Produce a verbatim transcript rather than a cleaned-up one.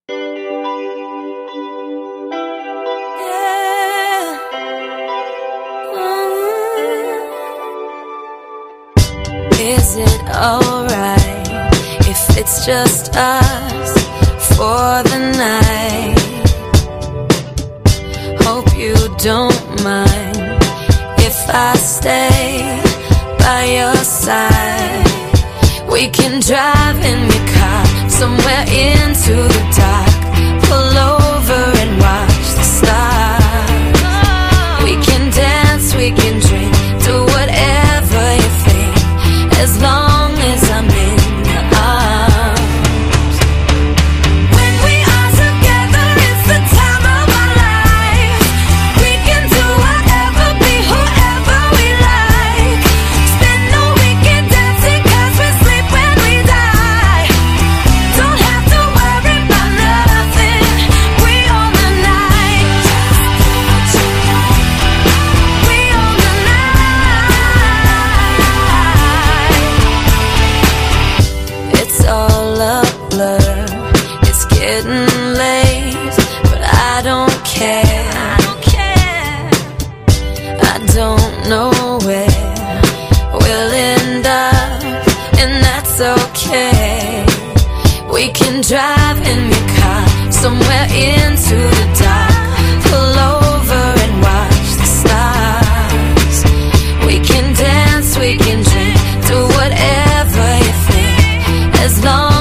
Is it alright if it's just us for the night? Hope you don't mind if I stay by your side. We can drive in your car somewhere into the dark, pull over and watch the stars. We can dance, we can drink, do whatever you think, as long as I'm in your arms. When we are together, it's the time of our life. We can do whatever, be whoever we like. Spend the weekend dancing, cause we sleep when we die. Don't have to worry about nothing, we own the night. We own the night. It's all a blur, it's getting late, but I don't care. I don't care. I don't know where we'll end up, and that's okay. We can drive in your car somewhere into the dark, pull over and watch the stars. We can dance, we can drink, do whatever you think, as long